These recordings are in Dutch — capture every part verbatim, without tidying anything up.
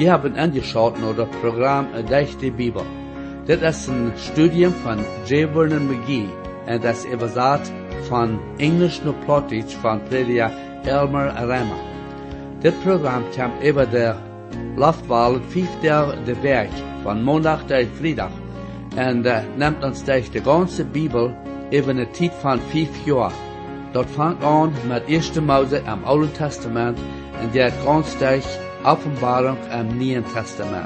Je hebt angeschaut naar het programma Durch die Bibel. Dit is een studium van J. Vernon McGee en dat is überzet van Englisch naar Plattdeutsch van prediker Elmer Rama. Dit programma komt over de Laufwahl vijf dagen de week, van maandag tot vrijdag, en uh, neemt ons durch de ganze Bibel over een tijd van vijf jaar. Dat vangt aan met eerste Mose im Oude Testament en der ganz durch Offenbarung im Neuen Testament.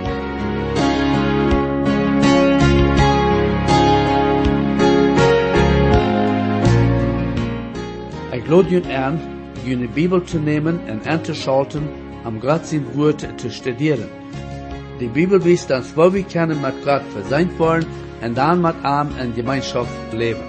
Ich lade jullie aan, jullie Bibel zu nehmen und einzuschalten, am Gott sein Wort zu studieren. Die Bibel weist uns, wo wir können mit Gott versöhnt worden und dann mit ihm in Gemeinschaft leben.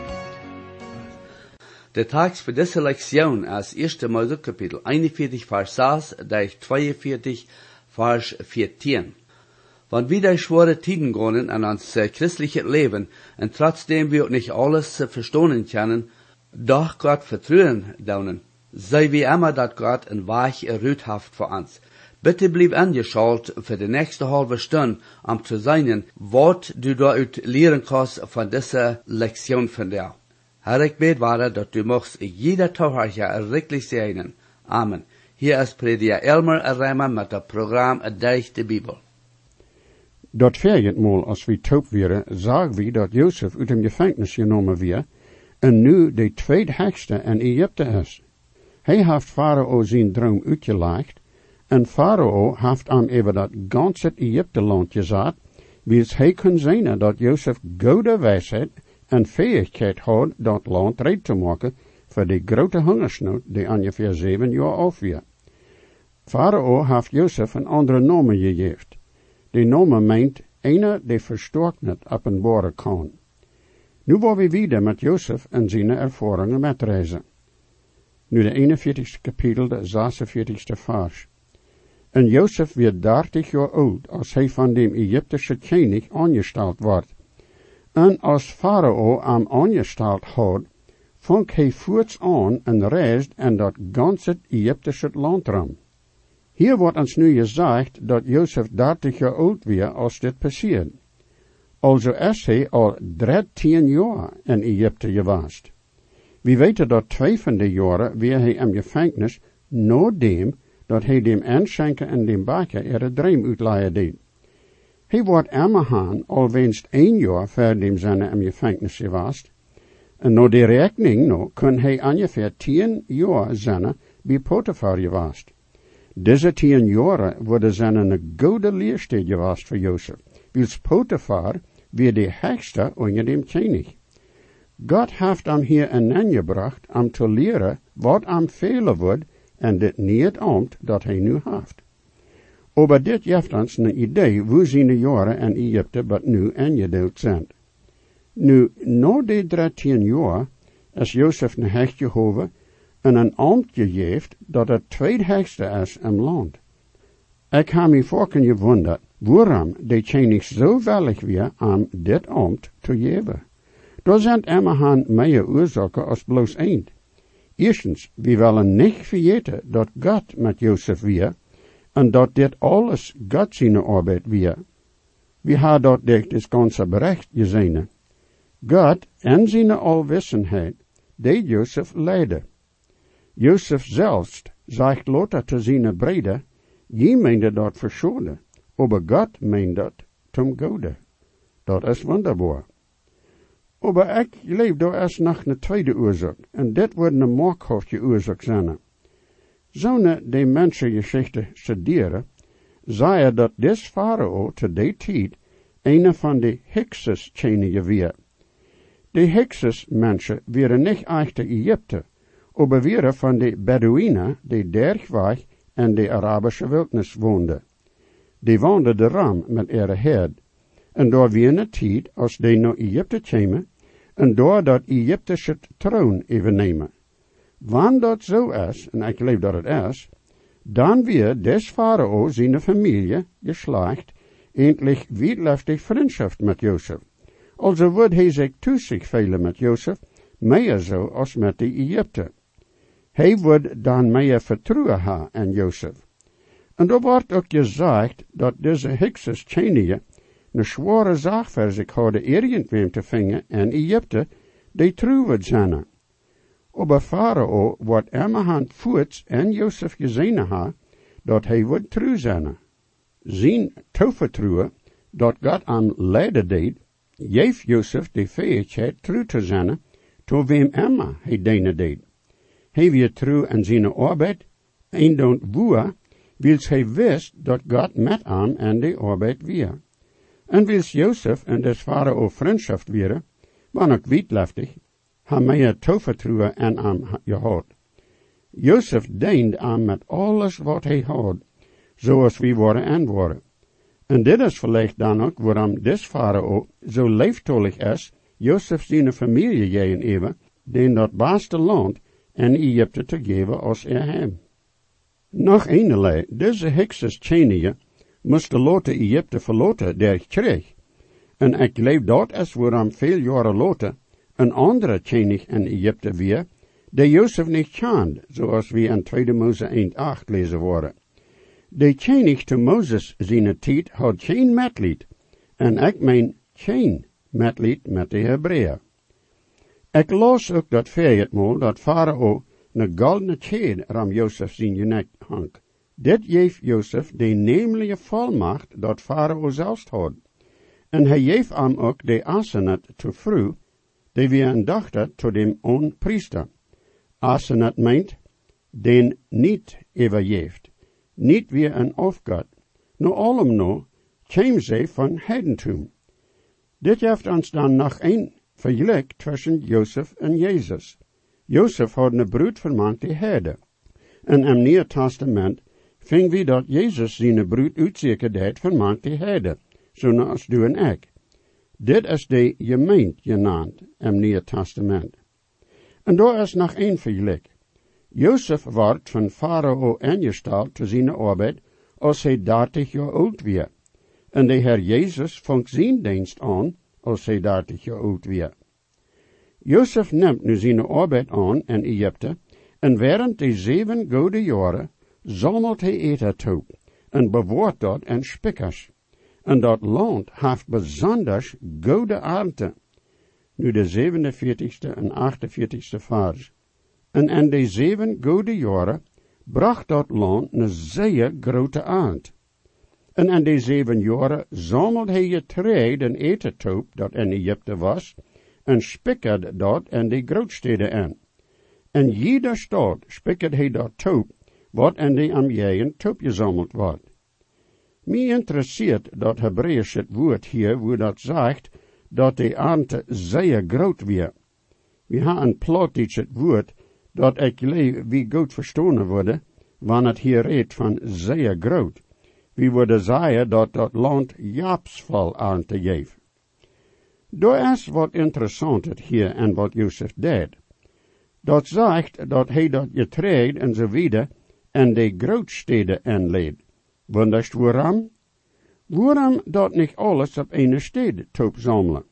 Der Text für diese Lektion ist erste Mose Kapitel einundvierzig, Vers sechs, durch zweiundvierzig, Vers vierzehn. Wenn wir durch schwere Tiden gehen in unser christliches Leben und trotzdem wir nicht alles verstehen können, doch Gott vertrauen dürfen, sei wie immer, dass Gott ein Weg erhöht hat für uns. Bitte bleib angeschaut für die nächste halbe Stunde, um zu sehen, was du dort lernen kannst von dieser Lektion von dir. Herr, ich bete weiter, dass du möchtest jeder Zuhörer wirklich segnen. Amen. Hier ist Prediger Elmer Rama mit dem Programm Durch die Bibel. Dat verjetmal als we taub wären, sagen wir, dat Josef uit dem Gefängnis genommen wir, en nu de tweedhechste in Egypte is. Hij heeft Pharao zijn droom uitgelegd, en Pharao heeft hem over dat ganse Egypteland gezet, wiens hij kon zien dat Josef goede wijsheid en fähigheid had dat land red te maken voor de grote hongersnood die ongeveer zeven jaar afweer. Pharao heeft Josef een andere naam gegeven. Die naam meint einer die verstärkt niet openbaren kan. Nu worden we weer met Josef en zijn ervaringen metreizen. Nu de eenenveertigste kapitel, de zesenveertigste vers. En Josef werd dertig jaar oud, als hij van dem Egyptische koning aangesteld wordt. En als Pharao hem aangesteld had, vond hij voorts aan en reisde en dat ganse Egyptische land ram. Hier wordt ons nu gezegd dat Josef dertig jaar oud was als dit passeerde. Also is hij al dertien jaar in Egypte geweest. We weten dat twee van de jaren weer hij in gevangenis, nadat dat hij dem aanschenken en dem baker ihre dream uitleiden deed. Hij wordt immerhaan al winst één jaar voor dem zijn in gevangenis geweest. En na de rekening no, kon hij ongeveer tien jaar zijn bij Potiphar geweest. Deze tien jaren worden zijn een goede leersteed geweest voor Josef, wils Potiphar weer de hoogste onder dem koning. God heeft hem hier ingebracht om te leren wat hem velen wordt en dit niet ambt dat hij nu heeft. Aber dit geeft ons een idee hoe zijn jaren in Egypte wat nu ingedeeld zijn. Nu, na de dertien jaar is Josef een hecht Jehovah en een ambt gegeven dat het tweedhoogste is im land. Ik heb me vorken gewunderd waarom de koning zo willig was om dit ambt te geven. Er zijn immerhaan meer oorzaken als bloos één. Eerstens, we willen niet vergeten dat God met Josef was en dat dit alles God zijn arbeid was. We hebben dat dit het ganze bericht gezien. God en zijn alwissenheid deed Josef leiden. Josef zelfs zegt later te zijn breder, je meende dat verschonen, aber God meent dat zum Gode. Dat is wonderbaar. Aber ik leef daar is nog een tweede oorzaak, en dit wordt een maakhoofdje oorzaak zijn. Zo'n de mensengeschichte studeren, zei je dat des Pharao te die tijd een van de Hyksos koningen was. De Hyksos mensen waren niet echte Egypte, aber waren van de Bedouinen die dergweg in de Arabische wildnis woonden. Die woonden de ram met ihre herd, en daar weer een tijd als die naar Egypte kwamen, en door dat Egyptische troon even nemen. Wanneer dat zo is, en ik geloof dat het is, dan weer des Pharao zijn familie, geslacht, eindelijk wijdluftig vriendschap met Josef. Also wordt hij zich toe zich velen met Josef, meer zo als met de Egypte. Hij wordt dan meer vertrouwen hebben aan Josef. En daar wordt ook gezegd dat deze hekses Tjenije een zware zaak voor zich hadden irgendwem te vingen en Egypte die trouwd zijn. Aber Pharao wordt immerhand voets en Jozef gezien ha, dat hij wordt trouw zijn. Zijn tovertrouwen, dat God aan leiden deed, geeft Jozef de fähigheid trouw te zijn, to wem immer hij dienen deed. Hij weer trouw aan zijn arbeid, en don't woe, wils hij wist dat God met hem en de arbeid weer. En wils Jozef en des Pharao vriendschap weer, waren ook wietleftig, ha meer tovertrouwen en hem gehad. Jozef diende hem met alles wat hij had, zoals we worden en worden. En dit is vielleicht dan ook waarom des Pharao zo liefdollig is, Jozef zijn familie jeen even, den dat beste land en Egypte te geven als er hem. Nog eenerlei, deze hekses Tjenije moest de lote Egypte verloten der ik kreeg. En ik leef dat is waarom veel jaren later een andere Tjenig in Egypte weer, die Jozef niet kende, zoals we in tweede Mose één acht lezen worden. De Tjenig te Moses zijn tijd had geen metlied, en ik meen geen metlied met de Hebreeën. Ik las ook dat veertigmaal dat Pharao een goldene tjed ram Jozef zijn nek hang. Dit geeft Jozef de nemelijke volmacht dat Pharao zelfs had. En hij geeft hem ook de asenet te vrouw, die weer een dochter tot dem oon priester. Asenet meint, den niet overgeeft, niet weer een afgod. No allem no, kwam zij van heidentum. Dit geeft ons dan nog een vergelijk tussen Jozef en Jezus. Jozef had een bruid vermaakt die herde. En in Nieuw Testament ving we dat Jezus zijn bruid uitzeker deed vermaakt die herde, zoals du en ik. Dit is de gemeente genaamd in Nieuw Testament. En daar is nog een vergelijk. Jozef wordt van Pharao ingesteld te zijn arbeid als hij dertig jaar oud weer. En de Heer Jezus vangt zijn dienst aan als hij dertig jaar oud weer. Jozef neemt nu zijn arbeid aan in Egypte, en während de zeven goede jaren zamelt hij eten toe, en bewaart dat en spikkers. En dat land heeft bijzonders goede ernte. Nu de zevenenveertigste en achtenveertigste vers. En in de zeven goede jaren bracht dat land een zeer grote ernte. En in de zeven jaren zamelt hij je tree den etentoop dat in Egypte was, en spikkerde dat in de grootsteden in. En jeder stad spikkerde hij dat toop, wat in de omgeving toop gezameld wordt. Mij interesseert dat Hebreeuwse woord hier, wo dat zegt, dat de ernte zeer groot weer. We hebben een plattdeutsche woord, dat ik leef wie goed verstaan worden, wanneer het hier redt van zeer groot. We worden zeggen dat dat land japsval aan te geven. Daar is wat interessant het hier en wat Jozef deed. Dat zegt dat hij dat getreed en zo wieder en de grootsteden inleed. Wonderst waarom? Waarom dat niet alles op een stede toop zamelen?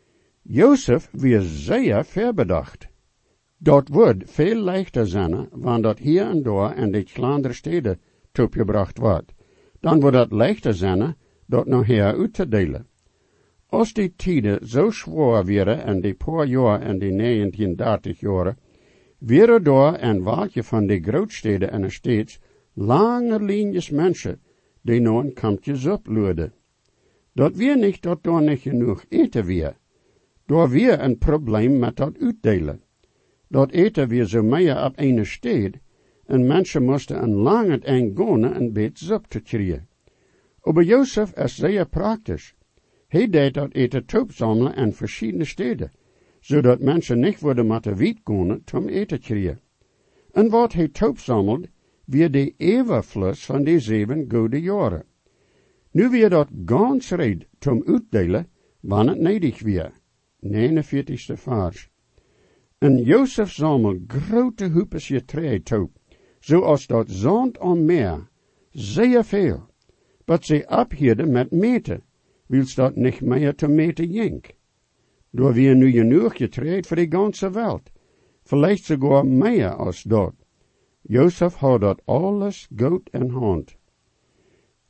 Jozef weer zeer verbedacht. Dat wordt veel leichter zijn, wanneer dat hier en daar in de kleinere steden toepgebracht wordt. Dan wordt het leichter zijn, dat nachher uit te delen. Als die tijden zo zwaar wären en die paar jaar en die negentigdertig jaren, wäre daar in welke van de grootsteden en steeds lange lijntjes mensen die nog een kampjes oploerden. Dat weer niet dat daar niet genoeg eten weer. Daar weer een probleem met dat uitdelen. Dat eten weer zo meer op een stad, en mensen moesten een lange eind gaan een beetje zop te krijgen. Aber Jozef is zeer praktisch. Hij deed dat eten toop zamelen in verschillende steden, zodat mensen niet worden moeten wiet gaan om eten te krijgen. En wat hij toop zamelt, weer de overvloed van die zeven goede jaren. Nu weer dat gans red om uitdelen, wanneer het nodig weer. negenenveertigste vers. En Jozef zamelt grote hoepes getreed toop, zoals dat zand aan meer, zeer veel, wat ze abhielden met meten, wils dat niet meer te meten jink. Door weer nu genoeg getreed voor de ganze wereld, vielleicht sogar meer als dat. Jozef had dat alles goed in hand.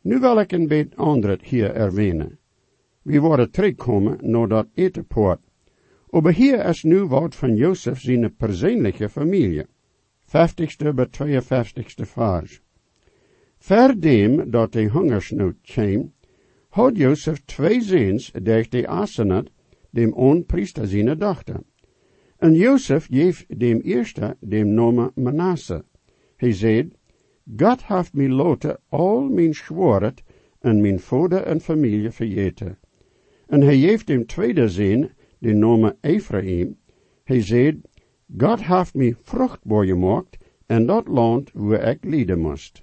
Nu wil ik een beetje andere hier erwähnen. We worden terugkomen naar dat etenpoort. Aber hier is nu wat van Jozef zijn persoonlijke familie. vijftigste bij tweeënvijftigste vers. Verdem dat de hongersnood kwam, had Jozef twee zoons, die de Asenath, dem onpriester zijn dochter. En Jozef geeft dem eerste dem naam Manasse. Hij zei, God heeft mij laten al mijn schworet en mijn vader en familie vergeten. En hij geeft dem tweede zoon de naam Ephraim. Hij zei, God heeft mij vruchtbaar gemaakt en dat land waar ik lijden moest.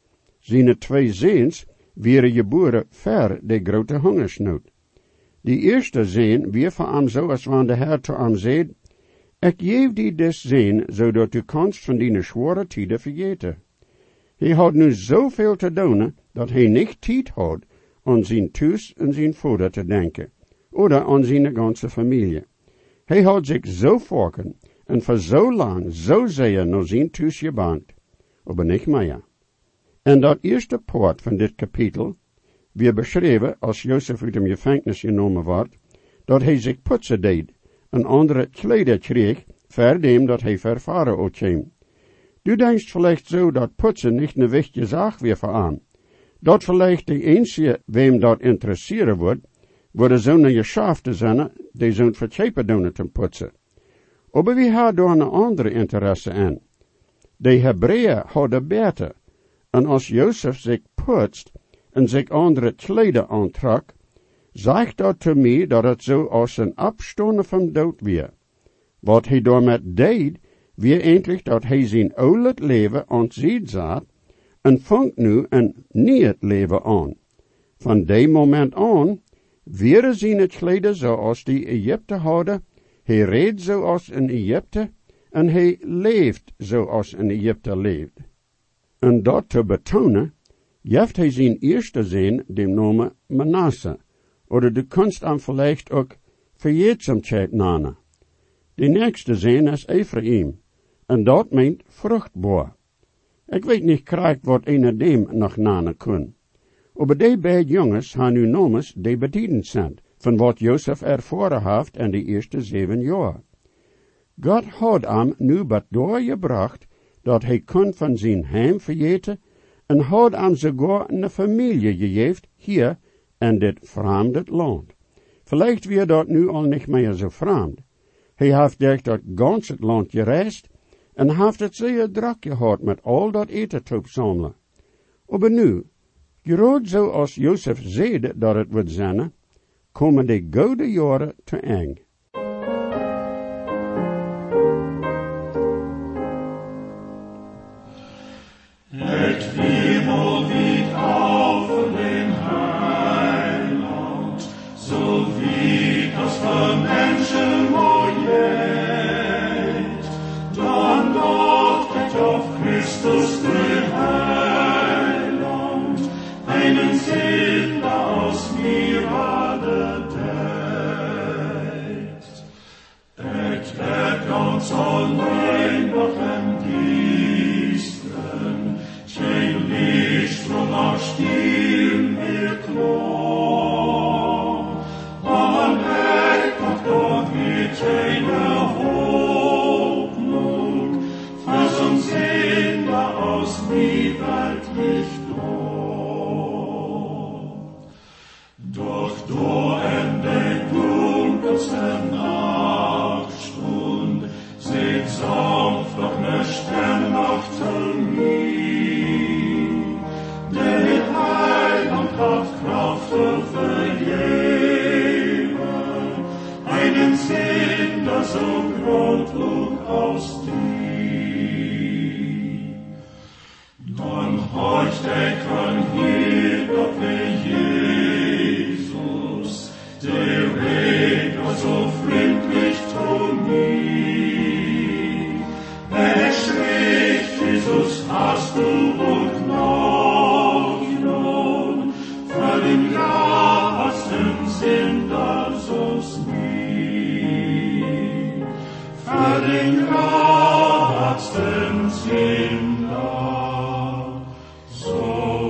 Zijn twee zoons waren geboren ver de grote hongersnood. Die eerste zoon weer voor hem zo als wanneer de Heer te hem zei, ik geef die des zoon, zodat u kanst van die zware tijden vergeten. Hij had nu zoveel te doen, dat hij niet tijd had aan zijn thuis en zijn vader te denken, oder aan zijn ganze familie. Hij had zich zo vorken en voor zo lang zo zeer naar zijn thuis gebankt, aber niet meer. En dat eerste poort van dit kapitel, weer beschreven als Jozef uit de gevangenis genomen wordt, dat hij zich poetsen deed, en andere kleden kreeg, verdem dat hij ver Farao kwam. Du denkst vielleicht zo dat poetsen niet een wichtige zaak weer voor aan. Dat vielleicht de enige wem dat interesseren wordt, worden zo'n geschafte zijn, die zo'n verkepen doen te poetsen. Aber wie had daar een andere interesse aan? De Hebreeën hadden beter, en als Jozef zich poetst en zich andere kleden aantrok, zegt dat te mij dat het zo als een afstonden van dood weer. Wat hij daarmee deed, weer eindelijk dat hij zijn oude leven aan het zat en vangt nu een nieuw leven aan. Van die moment aan, weer zijn kleden zoals die Egypte hadden, hij reed zoals een Egypte en hij leeft zoals een Egypte leeft. En dat te betonen, heeft hij zijn eerste zoon dem naam Manasse, oder du kannst hem vielleicht ook verjetsamheid nemen. De nächste zoon is Ephraim, en dat meint vruchtbaar. Ik weet niet krijgt wat een of dem nog namen kun. Aber die beide jongens gaan nu namens die bediend zijn, van wat Jozef ervaren heeft in de eerste zeven jaar. God had hem nu wat doorgebracht, dat hij kon van zijn heim vergeten, en had hem sogar een familie gegeven hier in dit vreemde land. Vielleicht weer dat nu al niet meer zo vreemd. Hij heeft durch dat ganze land gereisd, en heeft het zeer druk gehad met al dat eten te opzamelen. Aber nu, gerade zo als Jozef zeide dat het wordt zijn, komen de goede jaren te eng. Het wiemel wiet auf den Heiland, so wie das für Menschen mojet. Dann doch wird auf Christus den Heiland, einen Sünder aus mir alle deit. Et wird ganz allein noch ein Diensten, geen licht van haar stier meer klom. Maar ik had dat weer geen Hoffnung, für zo'n Sünder aus die Welt nicht dom. Doch door in de dunkelste Nachtstund seht sanft noch ne Sternachtel mir. Kraft zu vergeben, einen Sünder so grundlos aus dir. Dann horcht der Kran hier doch wie Jesus, der redet so freundlich zu mir. Er spricht, Jesus, hast du und noch genommen, für den Gastern sind das uns nie. Für den Gastern sind das so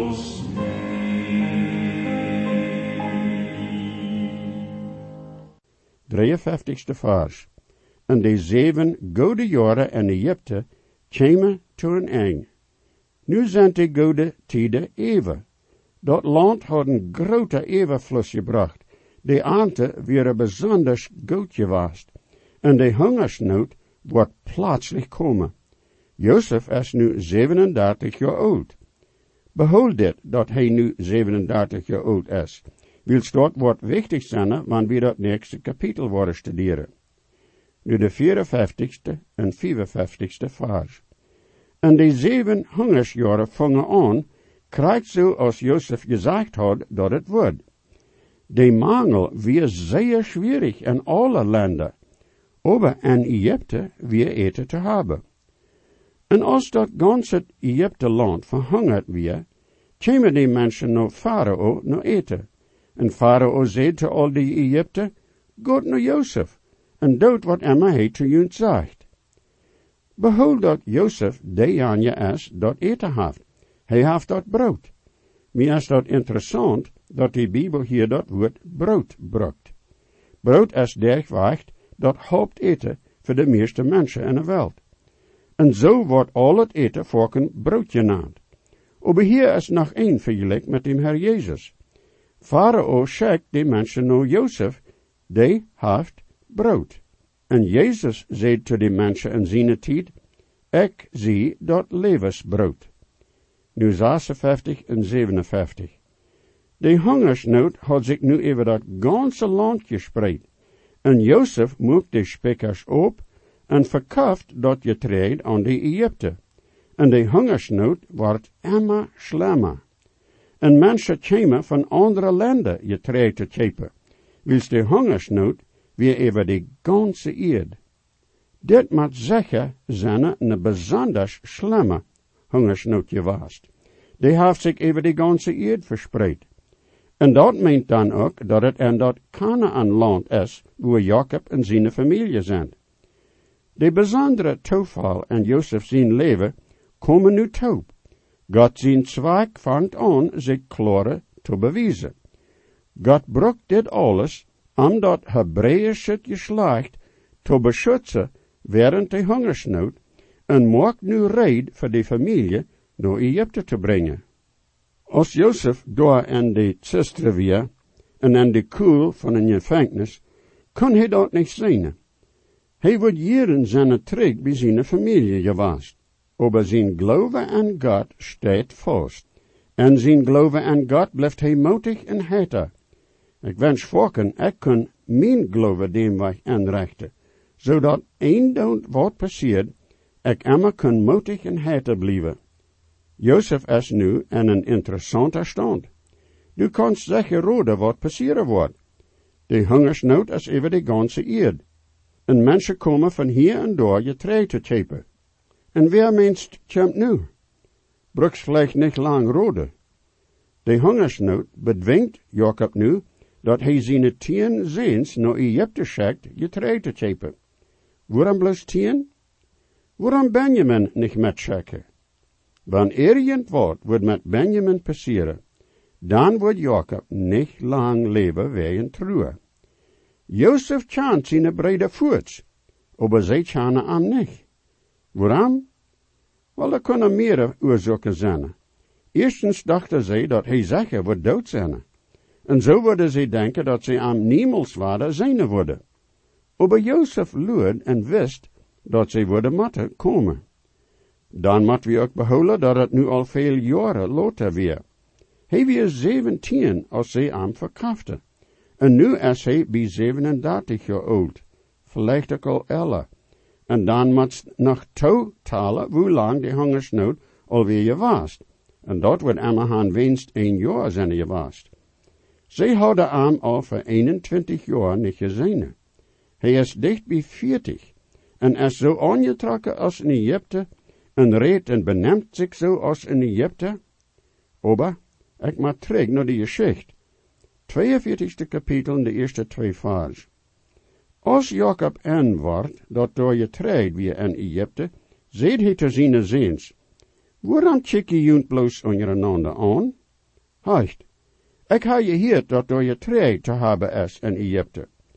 drieënvijftigste vers. En de zeven goede jaren in Egypte kwamen tot een eind. Nu zijn de goede tijden even. Dat land had een grote evenvloes gebracht. De ante weer bijzonders goed geweest. En de hongersnood wordt plaatselijk komen. Jozef is nu zevenendertig jaar oud. Behoud dit, dat hij nu zevenendertig jaar oud is. Wils dat wordt wichtig zijn, wanneer we dat nächste kapitel worden studeren. Nu de vierenvijftigste en vijfenvijftigste vers. En de zeven hongersjaren vangen aan, krijgt zo als Jozef gezegd had dat het wordt. De mangel weer zeer schwierig in alle landen, aber in Egypte weer eten te hebben. En als dat ganze Egypte land verhungerd weer, kwamen die mensen naar Farao naar eten. En Farao zei te al die Egypten, gaat naar Jozef, en dood wat Emma hij te junt zegt. Behoud dat Jozef de anje is dat eten heeft. Hij heeft dat brood. Mij is dat interessant dat die Bijbel hier dat woord brood bruikt. Brood is dergwacht dat hoofdeten voor de meeste mensen in de wereld. En zo wordt al het eten voor een brood genaamd. Aber hier is nog één vergelijk met de Heer Jezus. Farao schickt de mensen naar Jozef, die heeft brood. En Jezus zei te de mensen in zijn tijd, ik zie dat levensbrood. Nu zesenvijftig en zevenenvijftig. De hongersnood had zich nu over dat ganse land gespreid. En Jozef moest de spekkers op en verkauft dat getreed aan de Egypte. En de hongersnood wordt immer schlimmer. En mensen kwamen van andere landen getreed te kopen, wils de hongersnood weer over de ganse eerd. Dit moet zeggen zijn een bijzonders slimme hongersnood geweest. Die heeft zich over de ganse eerd verspreid. En dat meent dan ook dat het in dat Kanaan-land is, waar Jacob en zijn familie zijn. De bijzondere toeval in Jozef zijn leven komen nu toe. God zijn zweig vangt aan zich klare te bewijzen. God brukt dit alles om dat Hebreïsche geslacht te beschützen während de hongersnood en maakt nu red voor de familie naar Egypte te brengen. Als Jozef daar in de zestre weer en in de kuil van een gevangenis, kon hij dat niet zien. Hij wordt jaren zijn terug bij zijn familie geweest. Aber zijn geloof aan God staat vast. En zijn geloof aan God blijft hij moedig en heiter. Ik wens volken, ik kan mijn geloof dem weg aanrichten, zodat eindelijk wat passiert, ik immer kan moedig en heiter blijven. Jozef is nu in een interessante stand. Du kannst zeker raden wat passieren wordt. De hongersnood is over de ganse eerd. En mensen komen van hier en daar getreed te kopen. En wer menst komt nu? Bruks vielleicht niet lang raden. De hongersnood bedwingt Jacob nu dat hij zijn tien zoons naar Egypte schikt getreed te kopen. Waarom bloos tien? Waarom Benjamin niet metschikken? Wanneer irgendwat wordt met Benjamin passieren, dan wordt Jacob niet lang leven wegen truhe. Jozef kan zijn brede voets, aber zij kunnen hem niet. Waarom? Wel, er kunnen meerdere oorzaken zijn. Eerstens dachten zij dat hij zeker wordt dood zijn. En zo worden zij denken dat zij hem niemals waarde zijn worden. Aber Jozef luid en wist dat zij worden moeten komen. Dan moeten we ook behouden dat het nu al veel jaren later weer. Hij was zeventien als zij hem verkafte. En nu is hij bij zevenendertig jaar oud. Vielleicht ook al elf. En dan moet nog toetalen hoe lang de hongersnood alweer was. En dat wordt immerhaan winst een jaar zijn geweest. Zij hadden hem al voor eenentwintig jaar niet gezien. Hij is dicht bij veertig. En is zo aangetrokken als in Egypte. En redt en beneemt zich zo als in Egypte. Aber, ik moet terug naar die geschichte. tweeënveertigste kapitel in de eerste twee vers. Als Jacob en wordt, dat door je treed weer in Egypte, zeed hij te zijn zoons. Waarom kijk je junt bloos ondereinander aan? Hecht, ik ha je gehoord dat door je treed te hebben is in Egypte.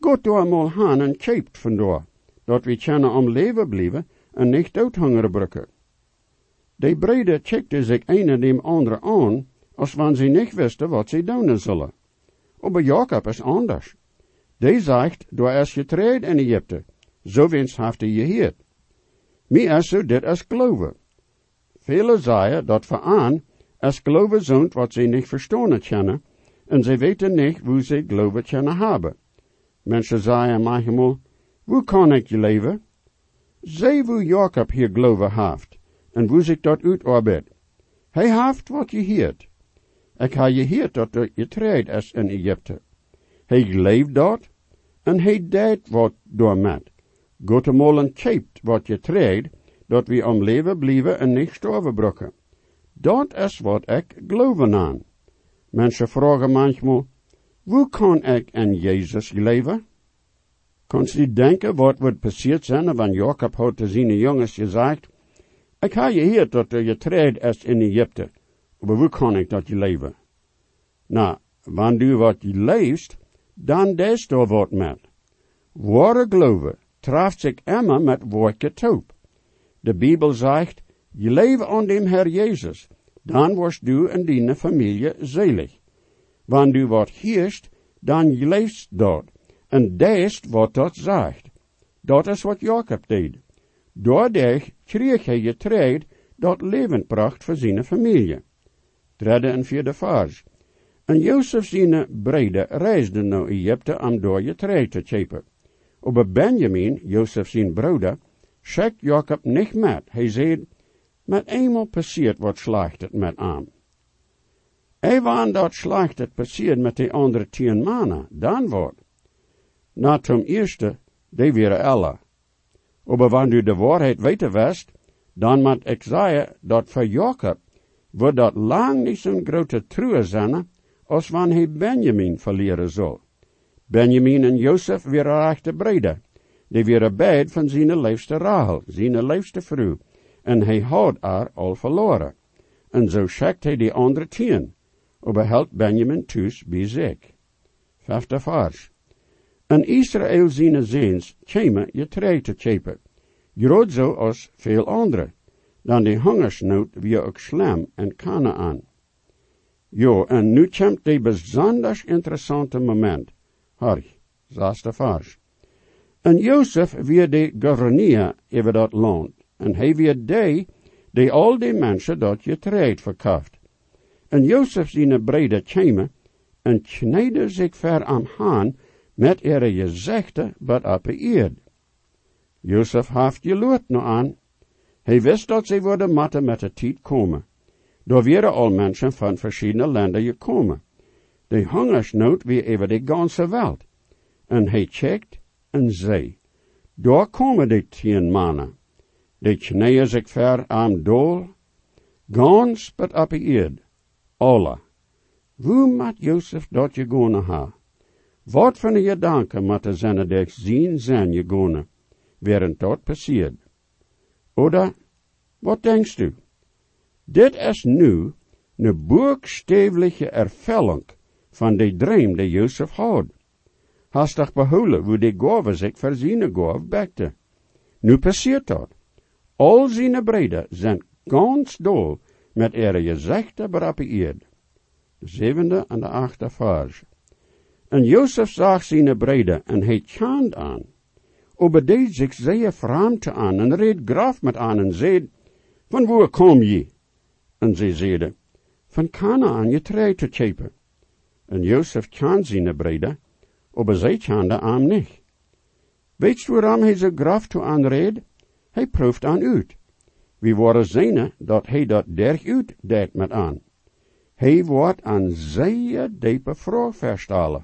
Gaat door mal han en kjeipt vandoor, dat we kunnen om leven blijven en niet uithongeren brukken. De brede checkte zich een en dem andere aan, als wanneer ze niet wisten wat ze doen zullen. Maar Jacob is anders. Die zegt, door is getreed in Egypte, zo winst heeft hij geheerd. Mij is zo dit is geloven. Velen zeiden dat voor aan, is geloven zond wat ze niet verstaan kunnen, en ze weten niet hoe ze geloven kunnen hebben. Mensen zeiden manchmal, hoe kan ik je leven? Zij hoe Jacob hier geloven heeft, en hoe zich dat uitarbeidt. Hij heeft wat je heert. Ik heb je heert dat er getreed is in Egypte. Hij leeft dat, en hij deed wat door met. Gaat hem al en kjeipt wat je treed, dat we om leven blijven en niet sterven brokken. Dat is wat ik geloven aan. Mensen vragen manchmal, hoe kan ik in Jezus leven? Kannst je denken wat wordt passiert zijn, wanneer Jacob had te zijn jongens gezegd, ik heb je hier dat er getreed is in Egypte, maar hoe kan ik dat je leven? Nou, wanneer du wat je leeft, dan deest er wat met. Ware geloven treft zich immer met woordje toop. De Bijbel zegt, je leven aan dem Herr Jezus, dan worst du en die familie zelig. Wanneer du wat heerst, dan je leeft dat, en deest wat dat zegt. Dat is wat Jacob deed. Doordat kreeg hij getreed dat leven bracht voor zijn familie. Derde en vierde vers. En Jozef zijn brede reisden naar Egypte om door getreed te chepen. Maar Benjamin, Jozef zijn broeder, schickt Jacob niet met. Hij zei, met eenmaal passiert wat slecht het met aan. Hij wanneer dat slecht het passiert met de andere tien mannen, dan wordt. Na zum eerste, die waren alle. Maar wanneer u de waarheid weten wist, dan moet ik zeggen dat voor Jacob wordt dat lang niet zo'n grote truur zijn, als wanneer hij Benjamin verliezen zal. Benjamin en Jozef waren rechte breden. Die waren beid van zijn liefste Rachel, zijn liefste vrouw, en hij had haar al verloren. En zo schickt hij die andere tien, maar hield Benjamin thuis bij zich. Vijfde vers. En Israël zijn zeens kwamen getreed te chepen, groot zo als veel andere, dan die hongersnood wie ook slam en Kanaan. Jo, en nu komt die bijzonder interessante moment. Harry, zesde vers. En Jozef weer de gouverneur over dat land, en hij weer die, die al die mensen dat getreed verkauft. En Jozef zijn brede kwamen, en knijden zich ver am haan, met ihre gezichten wat op de eerd. Jozef heeft geloot nog aan. Hij wist dat ze worden matten met de tijd komen. Daar waren al mensen van verschillende landen gekomen. De hongersnood weer over de ganse wereld. En hij checkt en zei, daar komen die tien mannen. Die knieën zich ver aan dool, gans wat op de eerd. Alle. Hoe moet Jozef dat je gone ha? Wat van de gedanken moet er zijn dat zien zijn je gone, während dat passiert? Oder, wat denkst du? Dit is nu een boekstevelijke ervulling van de droom die Jozef had. Hast doch behouden hoe die gave zich voor zijn gave bekte. Nu passiert dat. Al zijn breden zijn ganz dol met ihre gezichten berap eerd. De zevende en de achtste vers. En Jozef zag zijn breden en hij chand aan. Aber deed zich zeer vreemd aan en reed graf met aan en zei, van waar kom je? En zij zeiden, van Kanaan je treed te chepen. En Jozef chand zijn breden, aber zij chanden aan niet. Weet je waarom hij zo graf toe aanreed? Hij proeft aan uit. Wie waren zijne dat hij dat derg uit deed met aan. Hij wordt aan zeer diepe vraag verstellen.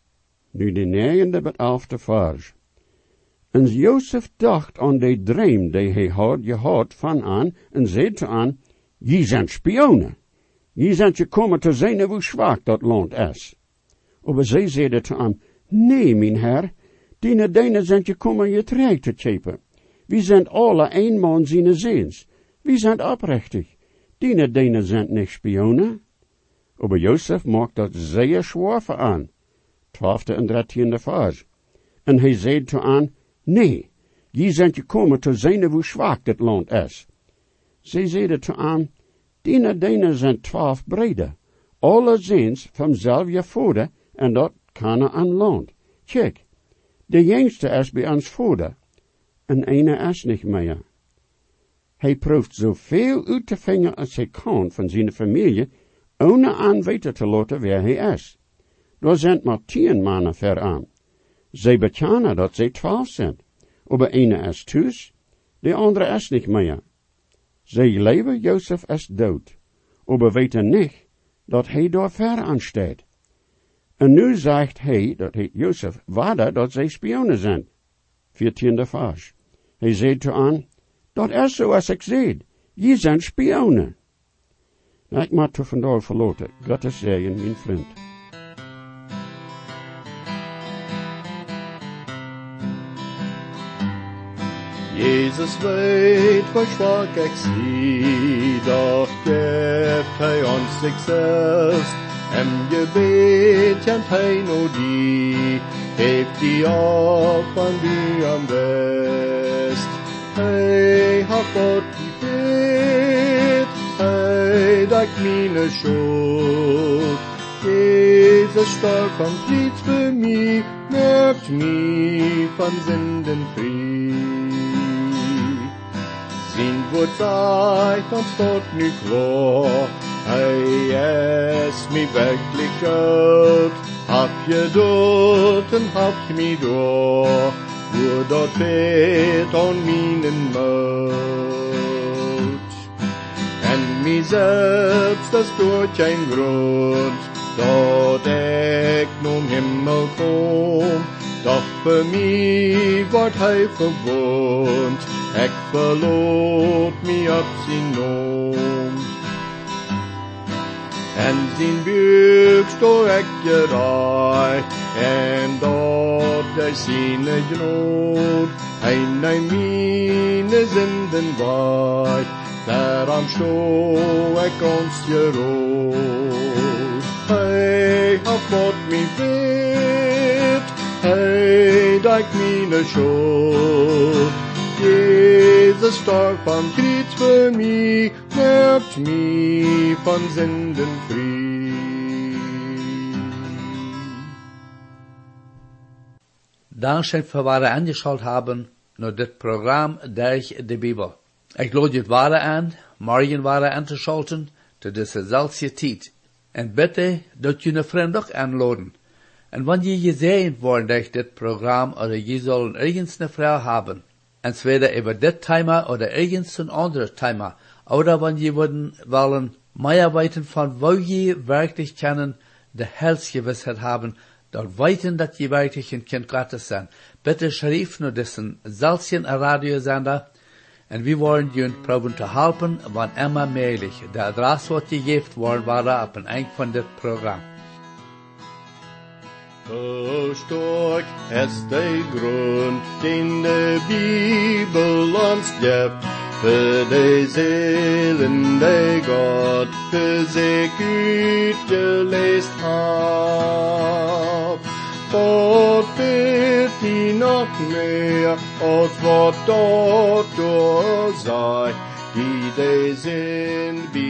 Nu de negende met elfde vers. En Jozef dacht aan de droom die hij had gehad van aan, en zei te aan, je zijn spionen. Je zijn gekomen te zijn hoe zwak dat land is. Maar zij zeiden te aan, nee, mijn heer, die denen zijn gekomen je treed te chepen. We zijn alle eenmaal zijn zeens. We zijn oprechtig. Die denen zijn niet spionen. Maar Jozef maakt dat zeer zwaar aan. Twaalfde en dertiende vers. En hij zei toe aan, nee, je zijn gekomen te zijn hoe zwak dit land is. Zij zeiden toe aan, die denen zijn twaalf breden, alle zijns vanzelfde vader, en dat kan aan land. Kijk, de jongste is bij ons vader, en ene is niet meer. Hij proeft zoveel uit te vangen als hij kan van zijn familie, ohne aan weten te laten wie hij is. Er zijn maar tien mannen veraan. Zij bekennen dat zij twaalf zijn, aber ene is thuis, de andere is niet meer. Zij leven, Jozef is dood, aber weten niet dat hij daar ver aan staat. En nu zegt hij, dat heet Jozef, vader, dat zij spionnen zijn. Veertiende vers. Hij zei toe aan, dat is zoals ik zei, je zijn spionnen. Nou, ik mag toe vandaag verlaten. God is zegen, mijn vriend. Jezus weet, hoe zwak ik zie, doch geeft hij ons zichzelf. Hem gebet kent hij nou die, heeft die op van die am best. Hij hat Gott gebet, hij dekt meine Schuld. Jezus starb am Kreuz für mich, macht mich von Sünden frei. Sein Wort sagt uns dort nicht klar, hij is mij werkelijk goed. Hab je dood en hab je mij door, wo dat weet aan mijn moed. En mij selbst, das door geen grond, dat ik nun Himmel kom. Doch für mij wordt hij verwoond, ik verloot mij op zijn noem. En zijn buik stod ik gereid, en dat is zijn genood. Hij neemt mijn zinden waard, daarom stod ik ons gerood. Hij hat Gott mij weet, hij dekt mijn schuld. Jezus starb am Kreuz für mich, macht mich von Sünden frei. Dankeschön für was ihr angeschaut haben, nur das Programm durch die Bibel. Ich lade jetzt weiter an, morgen weiter anzuschalten, zu dieser seltsamen Zeit. Und bitte, dass ihr eine Freund auch anladen. Und wenn ihr gesehen worden durch das Programm, oder ihr sollen irgendeine Frau haben, entweder über das Thema oder irgendein anderes Thema, oder wenn ihr würden wollen, mehr weiten von wo ihr wirklich kennen, die Heilsgewissheit haben, dort weiten, dass ihr wirklich ein Kind Gottes sind. Bitte schrift nur diesen seltsamen Radiosender, und wir wollen ihnen probieren zu helfen, wann immer möglich. Die Adresse wird gegeben worden, war da ab ein von dem Programm. So stark ist der Grund, den die Bibel uns gibt, für die Seelen, die Gott für sich ausgelesen hat. Dort wird die noch mehr, als was dort sei, die die sind,